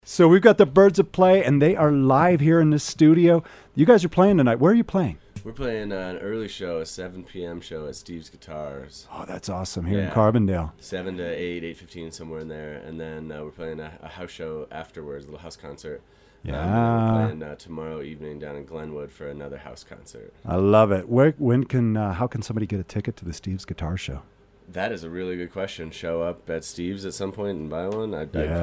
So we've got the Birds of Play, and they are live here in the studio. You guys are playing tonight. Where are you playing? We're playing an early show, a 7 p.m. show at Steve's Guitars. Oh, that's awesome, here in Carbondale. 7 to 8, 8:15, somewhere in there. And then we're playing a house show afterwards, a little house concert. Yeah. We're playing tomorrow evening down in Glenwood for another house concert. I love it. How can somebody get a ticket to the Steve's Guitar Show? That is a really good question. Show up at Steve's at some point and buy one?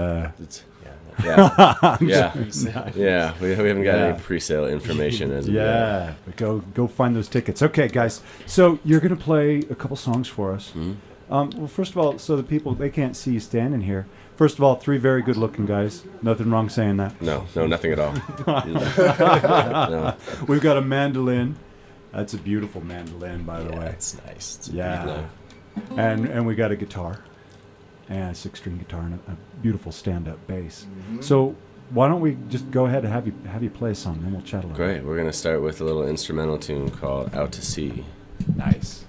Yeah. We haven't got any pre-sale information as of yet. But go find those tickets. Okay, guys. So you're going to play a couple songs for us. Mm-hmm. Well, first of all, so the people, they can't see you standing here. First of all, three very good-looking guys. Nothing wrong saying that. No, nothing at all. No. We've got a mandolin. That's a beautiful mandolin, by the way. It's nice. It's And we got a guitar, and a 6-string guitar, and a beautiful stand-up bass. Mm-hmm. So why don't we just go ahead and have you play a song, then we'll chat a little. Great. We're gonna start with a little instrumental tune called "Out to Sea." Nice.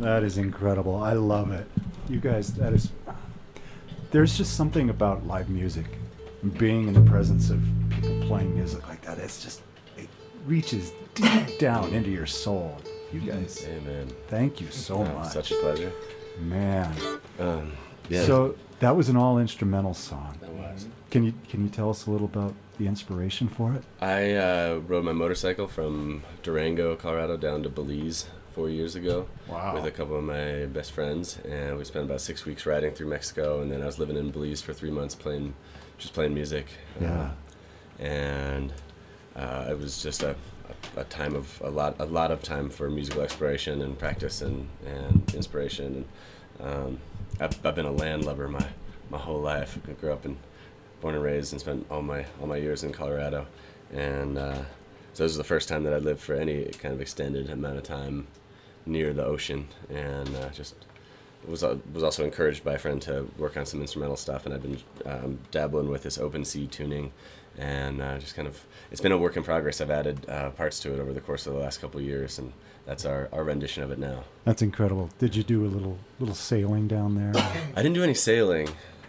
That is incredible. I love it. You guys, that is. There's just something about live music, being in the presence of people playing music like that. It's just, it reaches deep down into your soul. You guys, Amen. thank you so much. Such a pleasure. Man. Yeah. So that was an all instrumental song. That was. Can you tell us a little about the inspiration for it? I rode my motorcycle from Durango, Colorado, down to Belize 4 years ago. Wow. With a couple of my best friends, and we spent about 6 weeks riding through Mexico, and then I was living in Belize for 3 months playing music. Yeah. And it was just a time of a lot of time for musical exploration and practice and inspiration. And I've been a land lover my whole life. I grew up born and raised, and spent all my years in Colorado. And so this was the first time that I lived for any kind of extended amount of time near the ocean, and just was also encouraged by a friend to work on some instrumental stuff. And I've been dabbling with this open C tuning, and just kind of, it's been a work in progress. I've added parts to it over the course of the last couple of years, and that's our rendition of it now. That's incredible. Did you do a little sailing down there? I didn't do any sailing.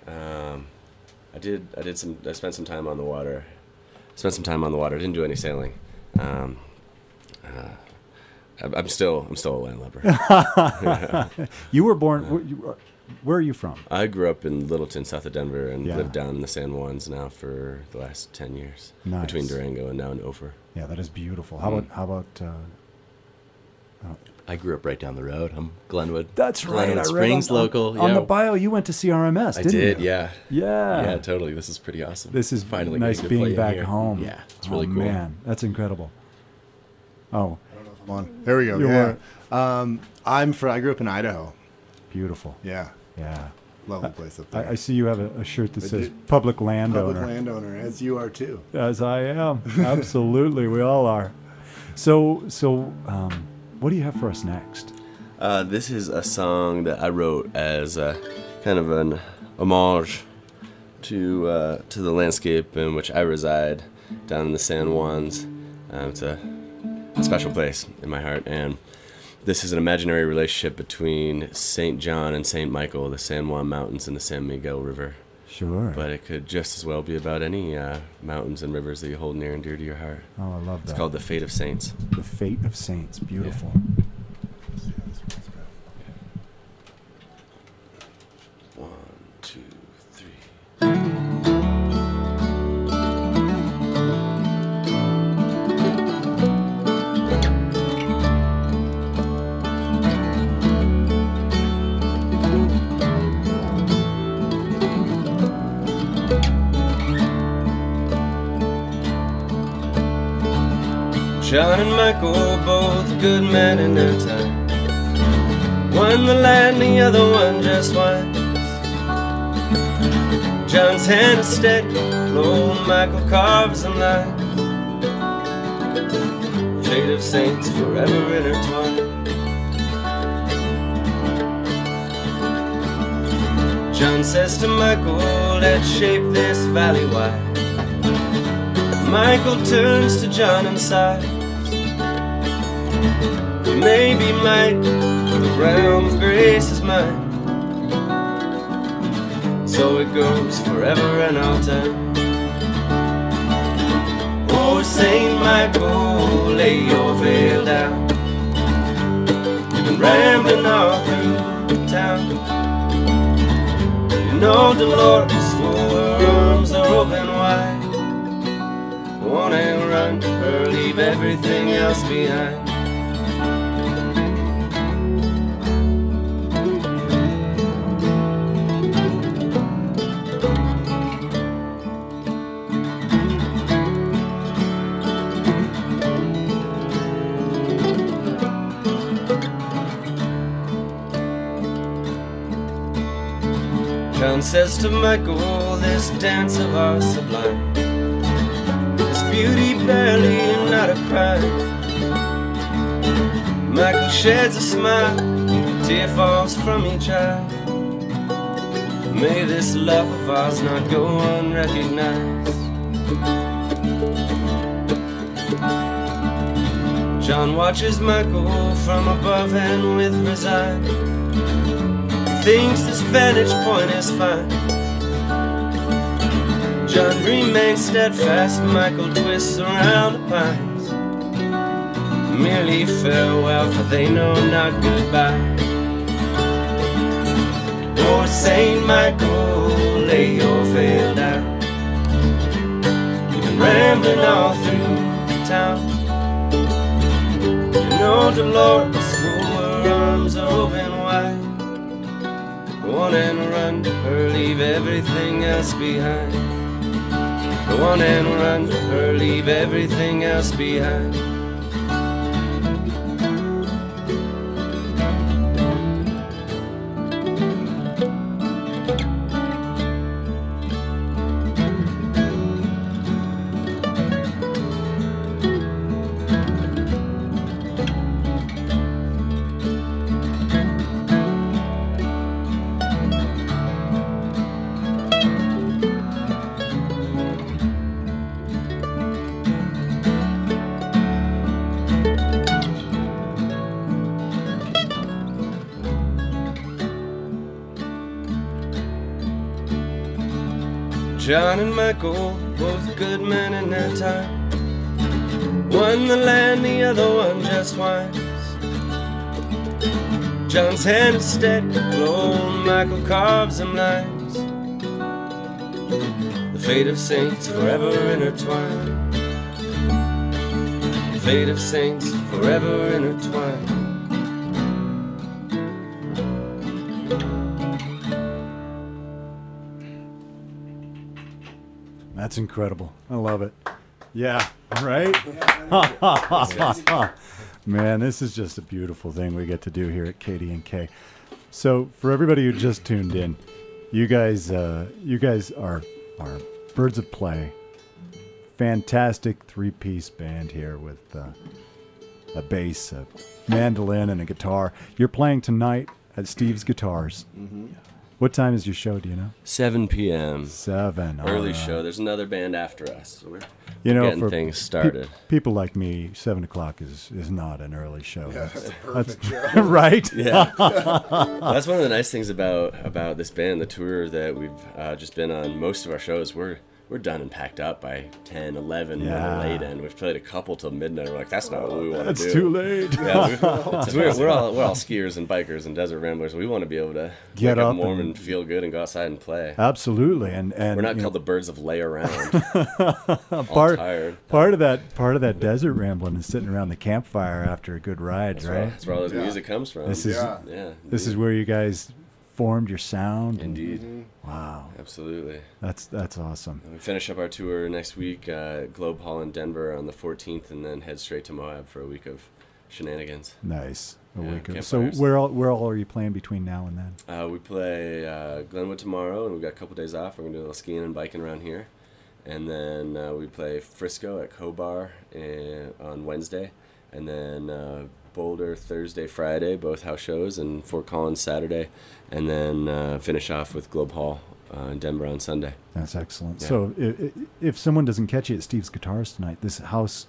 I spent some time on the water. I didn't do any sailing. I'm still a landlubber. You were born. Where are you from? I grew up in Littleton, south of Denver, and Yeah. lived down in the San Juans now for the last 10 years. Nice. Between Durango and now in Ophir. Yeah, that is beautiful. How about? I grew up right down the road. I'm Glenwood. That's right. Glenwood I read Springs local. on yeah. the bio. You went to CRMS, I didn't did, you? yeah. Yeah. Yeah, totally. This is pretty awesome. This is finally nice getting to play being back here. home. Yeah, it's really cool. Man, that's incredible. Oh, I'm on. There we go. You Yeah. I grew up in Idaho. beautiful. Yeah. Yeah. Lovely place up there. I see you have a shirt that I says do. public landowner. Public landowner, as you are too. As I am. Absolutely. We all are. So, what do you have for us next? This is a song that I wrote as a kind of an homage to the landscape in which I reside down in the San Juans. It's a special place in my heart, and this is an imaginary relationship between St. John and St. Michael, the San Juan Mountains and the San Miguel River. Sure. But it could just as well be about any mountains and rivers that you hold near and dear to your heart. Oh, I love that. It's called The Fate of Saints. The Fate of Saints. Beautiful. One, two, three. John and Michael, both good men in their time. One the lad and the other one just wise. John's hand is steady, old Michael carves them lines. Fate of saints forever intertwined. John says to Michael, let's shape this valley wide. Michael turns to John and sighs. You may be might, the realm of grace is mine. So it goes forever and all time. Oh, Saint Michael, lay your veil down. You've been rambling all through town. You know Dolores, for her arms are open wide. Won't and run or leave everything else behind. John says to Michael, this dance of ours sublime, this beauty barely not a crime. Michael sheds a smile, a tear falls from each eye. May this love of ours not go unrecognized. John watches Michael from above and with resigned. He thinks this vantage point is fine. John remains steadfast, Michael twists around the pines. Merely farewell, for they know not goodbye. Oh, Saint Michael, lay your veil down. You've been rambling all through the town. You know, Dolores, her arms are open wide. Go on and run to her, leave everything else behind. Go on and run to her, leave everything else behind. John and Michael, both good men in their time. One the land, the other one just whines. John's hand is steady, old Michael carves him lines. The fate of saints forever intertwined. The fate of saints forever intertwined. That's incredible. I love it. Yeah, right? Man, this is just a beautiful thing we get to do here at KDNK. So, for everybody who just tuned in, you guys are Birds of Play. Fantastic three-piece band here with a bass, a mandolin, and a guitar. You're playing tonight at Steve's Guitars. Mm-hmm. What time is your show, do you know? 7 p.m. 7. Early right. show. There's another band after us. So we're getting for things started. People like me, 7 o'clock is not an early show. Yeah, that's a perfect show. Right? Yeah. That's one of the nice things about this band, the tour that we've just been on. Most of our shows, we're done and packed up by 10, 11 on the late end. We've played a couple till midnight. We're like, that's not what we want to do. That's too late. Yeah, we're all skiers and bikers and desert ramblers. We want to be able to get wake up warm and feel good and go outside and play. Absolutely, and we're not called the birds of lay around. Part of that desert rambling is sitting around the campfire after a good ride, right? That's where all this music comes from. This is where you guys formed your sound. Indeed. Wow. Absolutely. That's awesome. And we finish up our tour next week, Globe Hall in Denver on the 14th, and then head straight to Moab for a week of shenanigans. Nice. Week of. So campfires. where all are you playing between now and then? We play Glenwood tomorrow, and we've got a couple days off. We're going to do a little skiing and biking around here. And then we play Frisco at Cobar on Wednesday. And then Boulder Thursday, Friday, both house shows, and Fort Collins Saturday. And then finish off with Globe Hall in Denver on Sunday. That's excellent. Yeah. So if someone doesn't catch you at Steve's Guitars tonight, this house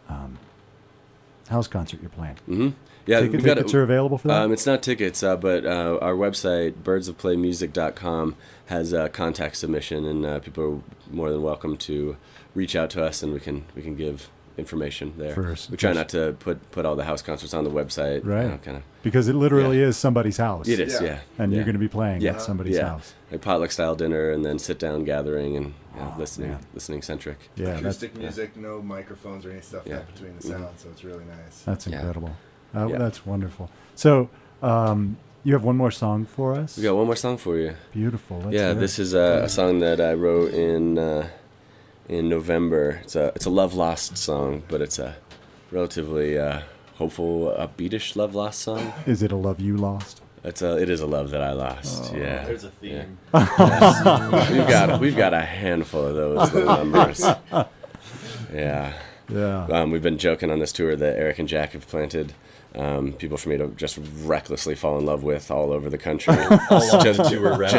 concert you're playing. Mm-hmm. Yeah, tickets are available for that? It's not tickets, but our website, birdsofplaymusic.com, has a contact submission, and people are more than welcome to reach out to us, and we can give information there. We try not to put all the house concerts on the website. Right. Because it literally is somebody's house. It is, yeah. And you're going to be playing at somebody's house. Like potluck-style dinner, and then sit-down gathering, and listening-centric. Yeah, acoustic music, no microphones or any stuff between the sound, so it's really nice. That's incredible. That's wonderful. So, you have one more song for us? We got one more song for you. Beautiful. This is a song that I wrote in November. It's a love lost song, but it's a relatively hopeful, upbeatish love lost song. Is it a love you lost? It is a love that I lost. Yeah, there's a theme. Yeah. We've got a handful of those little numbers. Yeah. We've been joking on this tour that Eric and Jack have planted people for me to just recklessly fall in love with all over the country.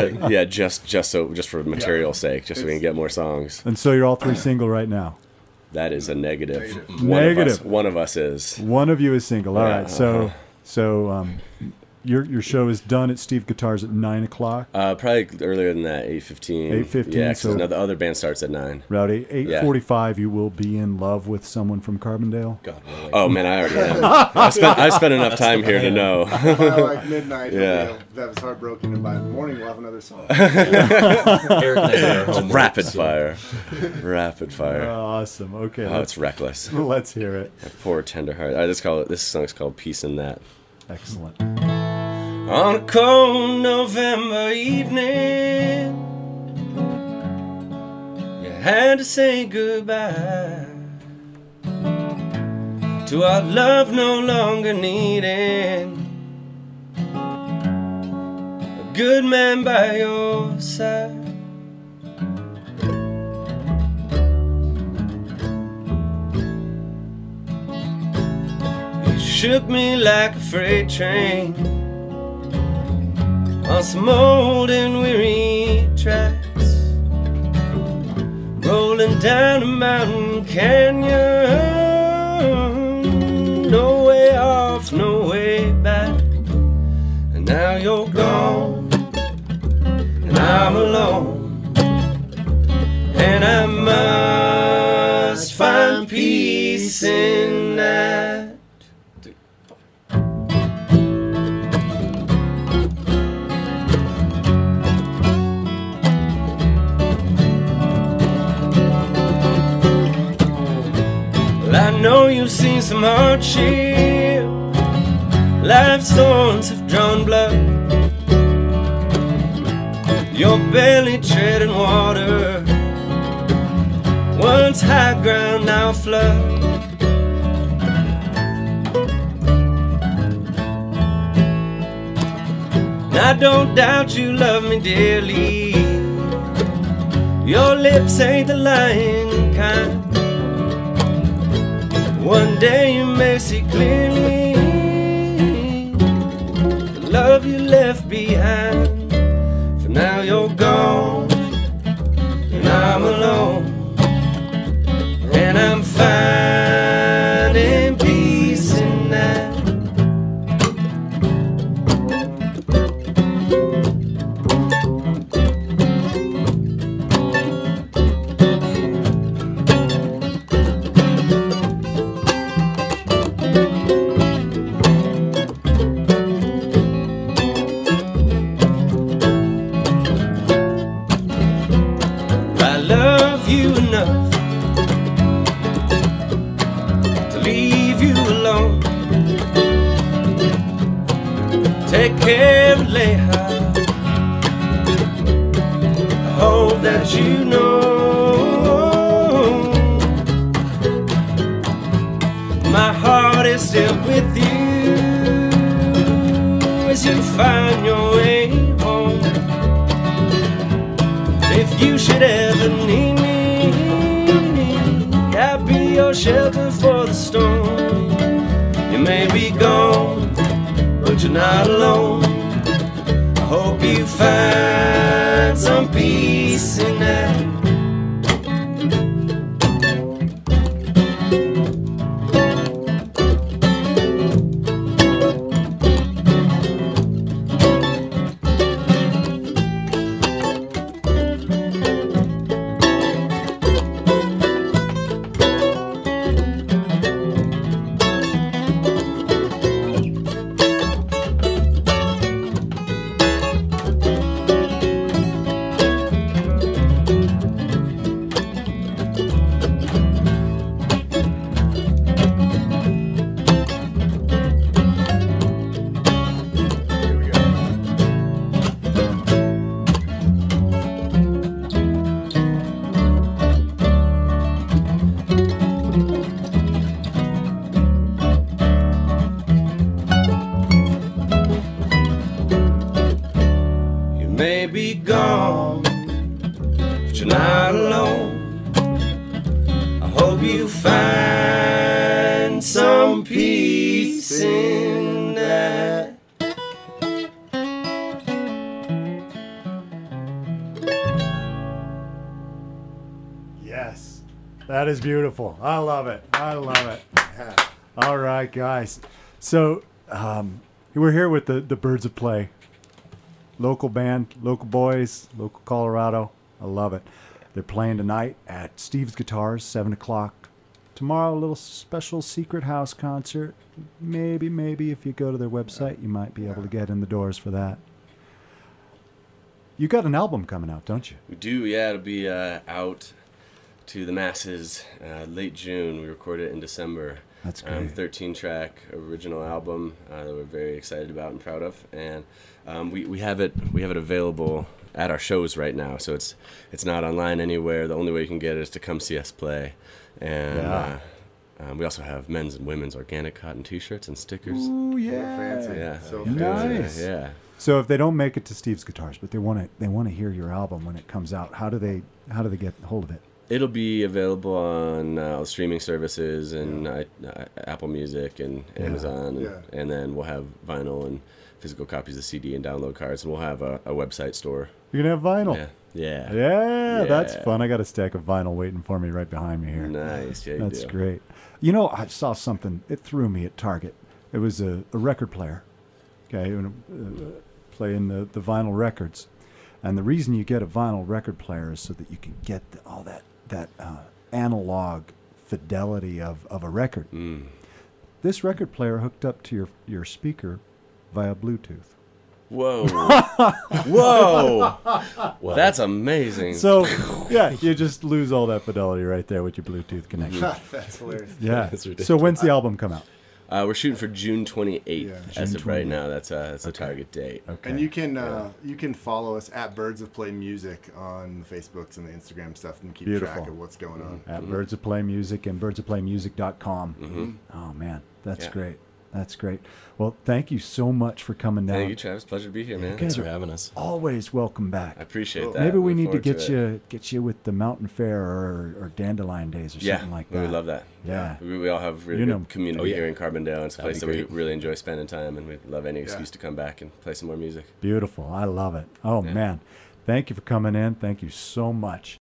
Just for material sake, just so we can get more songs. And so you're all three single right now. That is a negative. Negative. One of us is. One of you is single. All Yeah, right. So your show is done at Steve Guitars at 9 o'clock. Probably earlier than that, 8:15. 8:15, Yeah, so- so the other band starts at 9. Rowdy, 8:45. You will be in love with someone from Carbondale. God, really. Oh man, I already am. I spent enough time here to know. By like midnight, Yeah. he'll have his heart broken, and by the morning we'll have another song. Eric and I did our homework, Rapid so- fire, rapid fire. Awesome. Okay. Oh, it's reckless. Let's hear it. Poor tender heart. This song's called "Peace in That." Excellent. On a cold November evening, you had to say goodbye to our love no longer needing a good man by your side. You shook me like a freight train on some old and weary tracks, rolling down a mountain canyon, no way off, no way back. And now you're gone, and I'm alone, and I must find peace in that. I know you've seen some hardship. Life's thorns have drawn blood. Your belly treading water, once high ground, now flood. And I don't doubt you love me dearly. Your lips ain't the lying kind. One day you may see clearly the love you left behind. For now you're gone, and I'm alone, and I'm finding peace in that. I love you enough to leave you alone. Take care and lay high. I hope that you know my heart is still with you as you find your way home. If you should ever need me, I'll be your shelter for the storm. You may be gone, but you're not alone. I hope you find some peace in that. Here we go. You may be gone, but you're not alone. I hope you find some peace in that. Yes. That That is beautiful. I love it. I love it. All right, guys. So we're here with the Birds of Play. Local band, local boys, local Colorado. I love it. They're playing tonight at Steve's Guitars, 7 o'clock. Tomorrow, a little special secret house concert. Maybe if you go to their website, you might be able to get in the doors for that. You got an album coming out, don't you? We do, yeah. It'll be out to the masses late June. We recorded it in December. That's great. 13-track original album that we're very excited about and proud of, and we have it available at our shows right now. So it's not online anywhere. The only way you can get it is to come see us play, and we also have men's and women's organic cotton T-shirts and stickers. Ooh, So yeah. fancy. Yeah. So Nice. Yeah. So if they don't make it to Steve's Guitars, but they want to hear your album when it comes out, how do they get hold of it? It'll be available on streaming services and Apple Music and Amazon, and then we'll have vinyl and physical copies of CD and download cards, and we'll have a website store. You're gonna have vinyl. Yeah. That's fun. I got a stack of vinyl waiting for me right behind me here. Nice. Yeah, That's you do. great. You know, I saw something. It threw me at Target. It was a record player. Okay, playing the vinyl records, and the reason you get a vinyl record player is so that you can get all that analog fidelity of a record. This record player hooked up to your speaker via Bluetooth. Whoa. Whoa. Wow. That's amazing. So, yeah, you just lose all that fidelity right there with your Bluetooth connection. That's hilarious. Yeah. That's ridiculous. So when's the album come out? We're shooting for June 28th. Yeah. As June of right 28th. now, that's the target date. Okay. And you can follow us at Birds of Play Music on the Facebooks and the Instagram stuff and keep Beautiful. track of what's going on. At Birds of Play Music and birdsofplaymusic.com. Oh, man. That's Yeah. great. That's great. Well, thank you so much for coming down. Thank you, Travis. Pleasure to be here, man. Thanks for having us. Always welcome back. I appreciate Cool. that. Maybe we Look need to forward get you with the Mountain Fair or Dandelion Days or Yeah, something like we that. would love that. Yeah. We all have really You know- good community Oh, yeah. here in Carbondale. It's a That'd place be that we great. really enjoy spending time, and we'd love any excuse to come back and play some more music. Beautiful. I love it. Oh, Yeah. man. Thank you for coming in. Thank you so much.